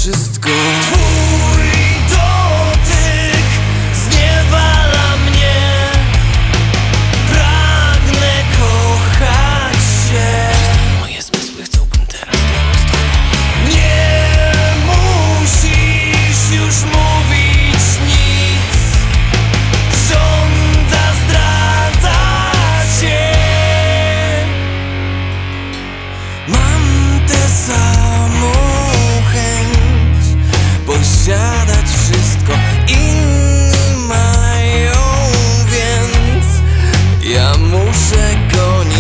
wszystko. Twój dotyk zniewala mnie. Pragnę kochać się. Moje zmysły chciałbym teraz z tobą. Nie musisz już mówić nic. Żąda zdrada cię. Mam tę samą chęć posiadać wszystko. Inni mają, więc ja muszę gonić.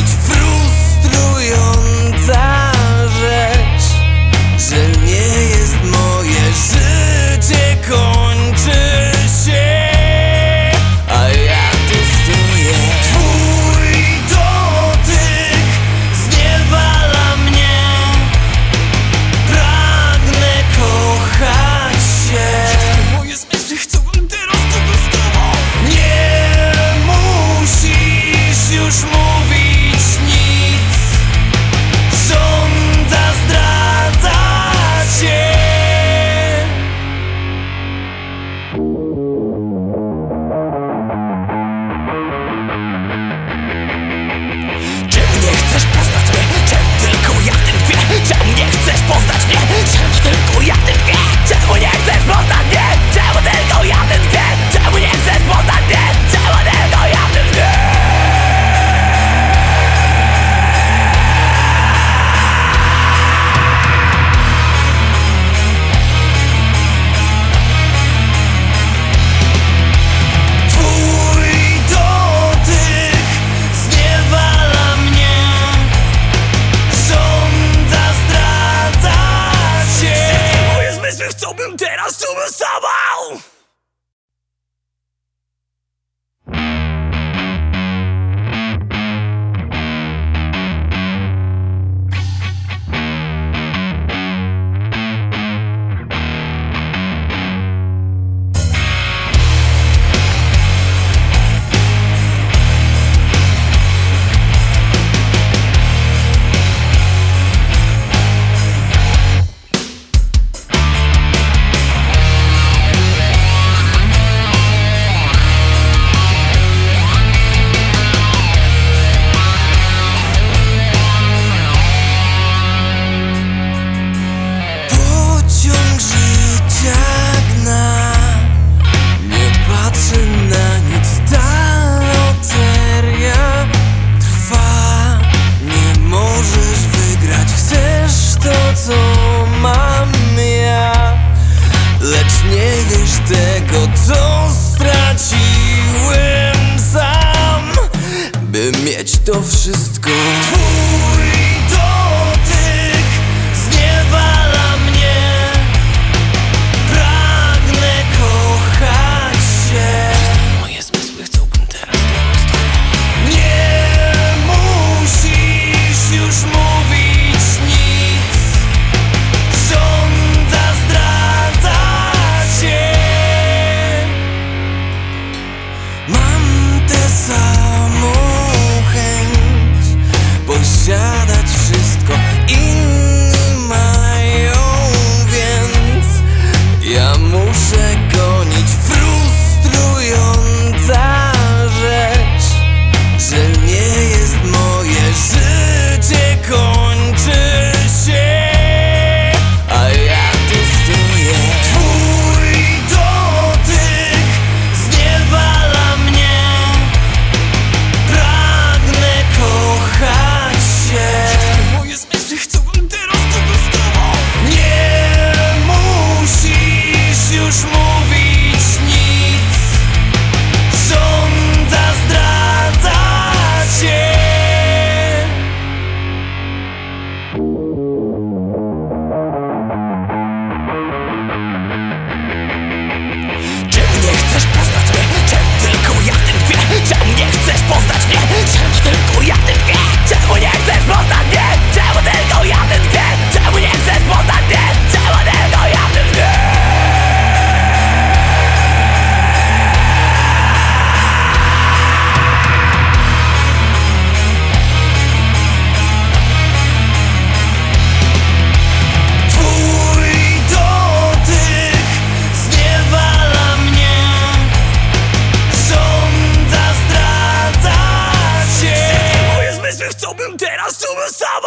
Frustrująca rzecz, że nie jest moje życie, kończy się, a ja tu stoję. Twój dotyk zniewala mnie. Pragnę kochać się. Wszystkie moje zmysły chciałbym teraz z tobą. Nie musisz już mówić nic. Żąda zdrada cię. Czemu nie chcesz poznać mnie? Czemu tylko ja w tym tkwię? Czemu nie chcesz poznać mnie? Czemu tylko ja w tym tkwię? Czemu nie chcesz poznać mnie? Czemu tylko ja w tym tkwię? Czemu nie chcesz poznać mnie? Czemu tylko ja w tym tkwię? Twój dotyk zniewala mnie. Żąda zdrada cię. Wszystkie moje zmysły chciałbym teraz z sobą. Pociąg życia gna, nie patrzy na nic, ta loteria trwa. Nie możesz wygrać, chcesz to, co mam ja, lecz nie wiesz tego, co straciłem sam, by mieć to wszystko. Twój dotyk zniewala mnie. Pragnę kochać się. Wszystkie moje zmysły chciałbym teraz z tobą. Nie musisz już mówić nic. Żąda zdrada cię. Mam tę samą chęć posiadać wszystko. Inni mają, więc ja muszę gonić. Frustrująca rzecz, że nie jest moje życie, kończy się, a ja tu stoję. Twój dotyk zniewala mnie. Pragnę kochać się. Wszystkie moje zmysły chcą Teraz czułbym sama.